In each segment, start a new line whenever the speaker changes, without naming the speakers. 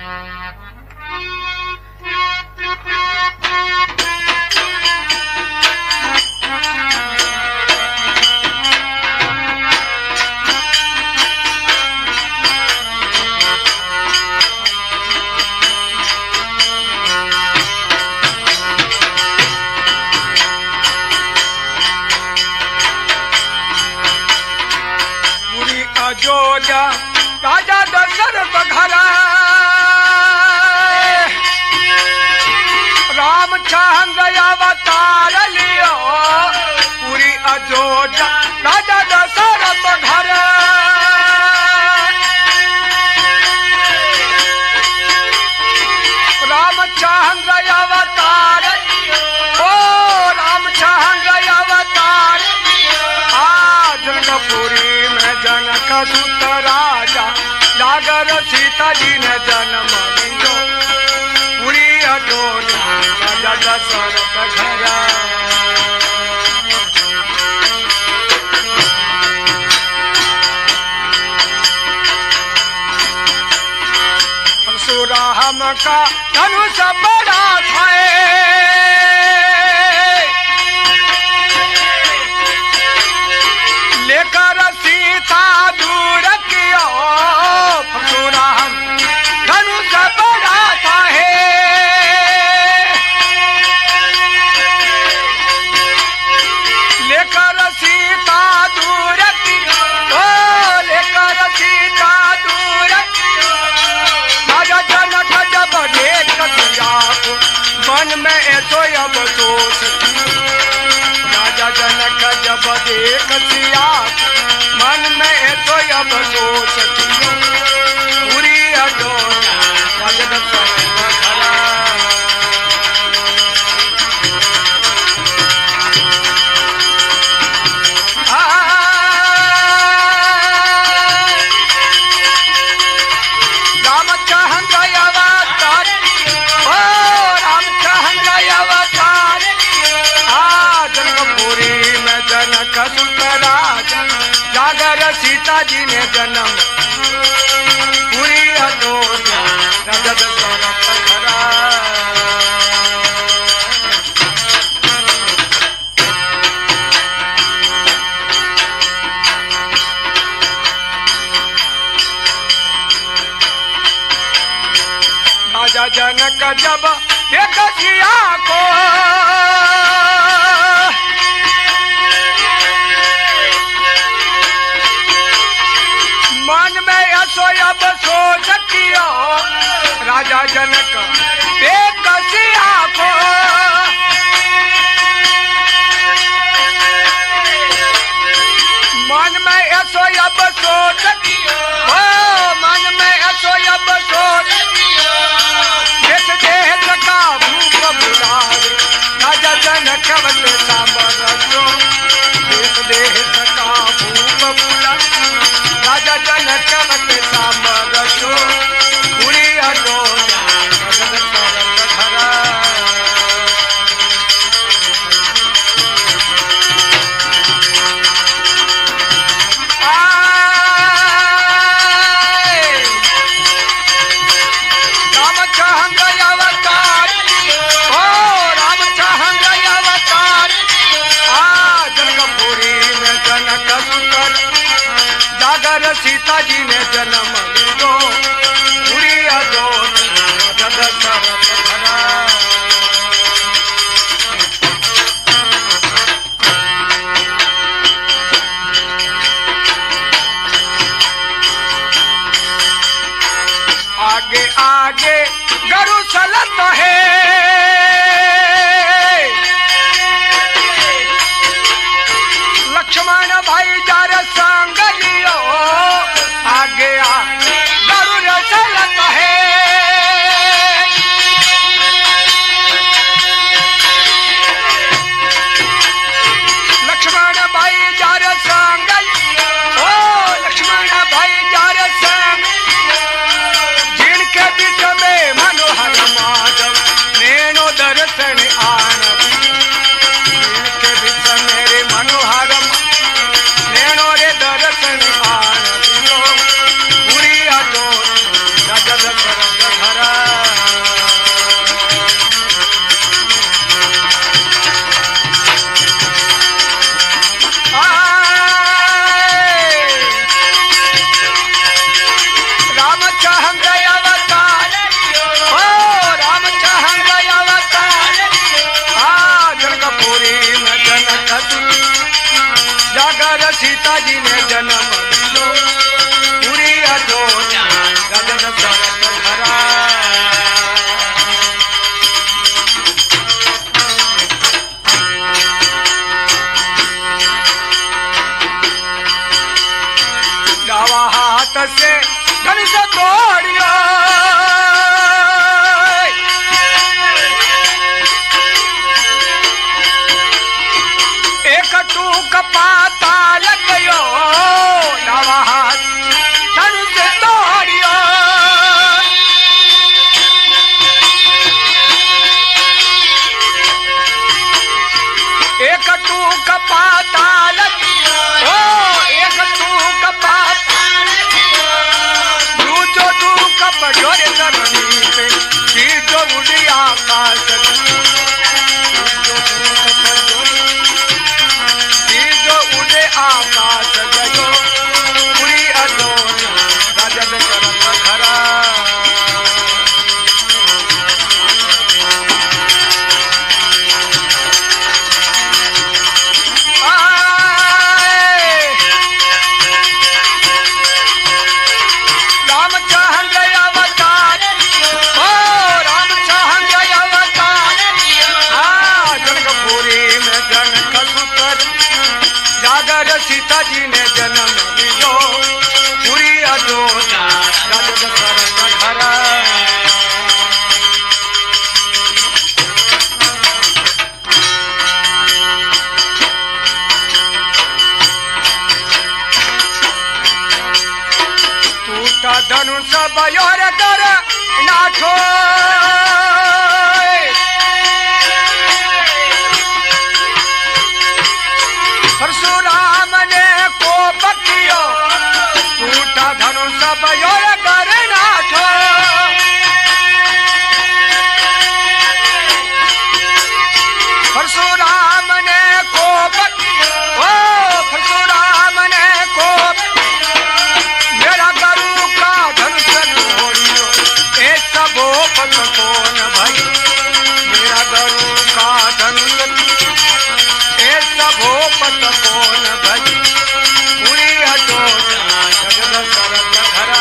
अयोध्या राजा दशरथ घर रामचंद्र अवतार लियो पूरी अयोध्या राजा दशरथ घर रामचंद्र अवतार ओ रामचंद्र अवतार जनकपुरी में जनक सुत राजा जागर सीता जी ने जन्म लियो पूरी अयोध्या राजा दशरथ घर परशुराम का धनुष बड़ा था लेकर सीता दूर किया परशुराम धनुष बड़ा था लेकर सीता दूर किया लेकर सीता दूर राजा जनक जब देख सिया को मन में ऐसो अफसोस राजा जनक जब देख सिया मन में ऐसो अफसोस पूरी अयोध्या राजा दशरथ घर रामचंद्र अवतार ओ रामचंद्र अवतार जनकपुरी में जनक सुत राजा जागर सीता जी ने जन्म पूरी अयोध्या राजा दशरथ घर राजा जनक जब देख सिया को मन में ऐसो अफसोस किया राजा जनक देख सिया को मन में ऐसो अफसोस किया मन में ऐसो अफसोस देश देश का भूख बुलावे राजा जनक बने सामरसो देश देश का भूख बुलावे राजा जनक बने सामरसो पूरी अयोध्या राजा दशरथ घर रामचंद्र अवतार ओ रामचंद्र अवतार जनकपुरी में जनक सुंदर जागर सीता जी ने जन्म लियो पूरी अयोध्या राजा दशरथ घर आगे आगे गरु चलत है लक्ष्मण भाई जार संग लियो आगे गरुड़ चलत है लक्ष्मण भाई जार संग ओ लक्ष्मण भाई जार संग जिनके बीच में मनोहर माधव ने सीता जी ने जन्म लियो पूरी अयोध्या राजा दशरथ धरा। डावा हाथ से धनुष तोड़ियो एक टूक पाताल गयो डावा हाथ धनुष तोड़ियो एक टूक पाताल एक टूक पाताल दूजो टूक पड़ोरे धरनी पे सीधो उड़ी आकाश आकाश गयो पूरी अयोध्या राजा दशरथ धरा। रामचंद्र अवतार ओ रामचंद्र अवतार जनकपुरी में जनक सुतर जागर सीता जी ने जन्म लियो पूरी अयोध्या राजा दशरथ धरा। टूटा धनुष बयोर कर नाठो परशुराम ने कोप कियो टूटा धनुष बयोर कर नाठो परशुराम ने कोप ओ परशुराम ने कोप मेरा गरु का धनुष तोड़ियो ऐसा गोपन कौन भाई मेरा गरु का धनुष ऐसा भोपत कौन भज पूरी अयोध्या राजा दशरथ धरा।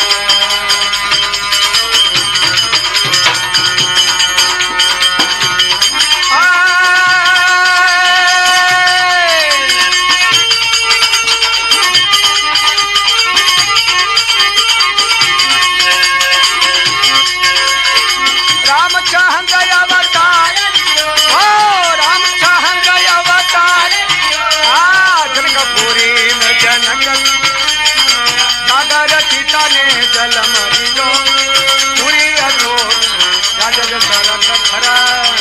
रामचंद्र अवतार ओ रामचंद्र अवतार जनकपुरी में जनक जागर सीता ने जन्म लियो पूरी अयोध्या राजा दशरथ धरा।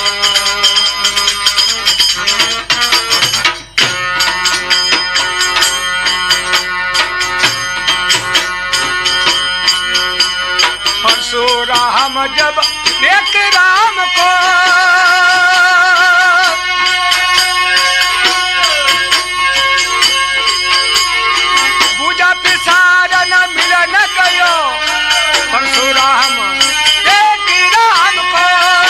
परशुराम जब एक राम को पूजा पिसारन मिलन गयो परशुराम एक राम को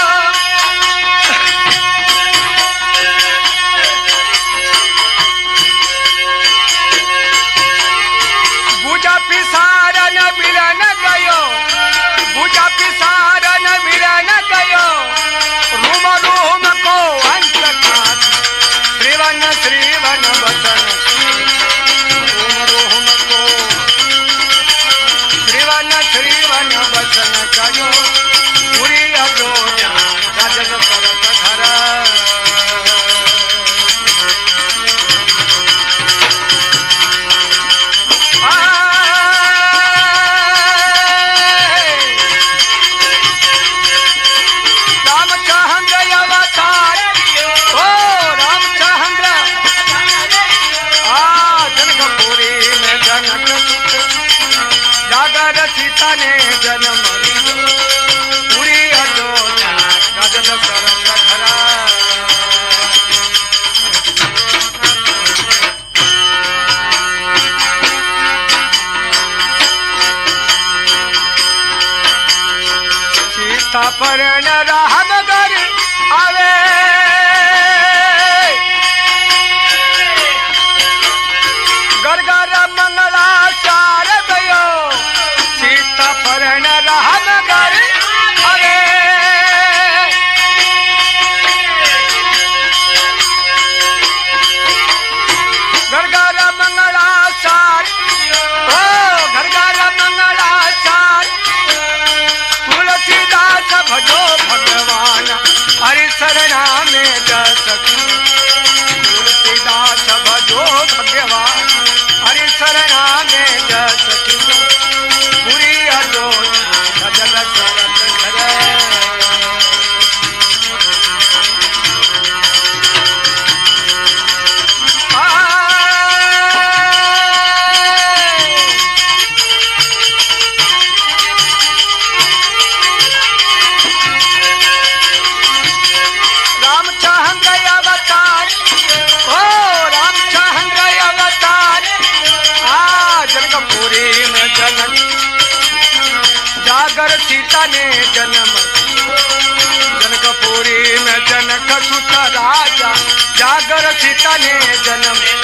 पूजा पिसारन मिलन गयो पूजा पिसारन मिलन गयो रूम रूम को अंत काट श्रीवन श्रीवन वचन रूम रूम को श्रीवन श्रीवन वचन करो पूरी अयोध्या राजा दशरथ धरा। सीता ने जन्म लियो पूरी अयोध्या राजा दशरथ धरा। सीता पर न राम घर आवे शरणा में जस तुलसीदास भजो भगवान हरि शरणा में जस पूरी अजो भजन सरत करे जागर सीता ने जन्म जनकपुरी में जनक सुत राजा जागर सीता ने जन्म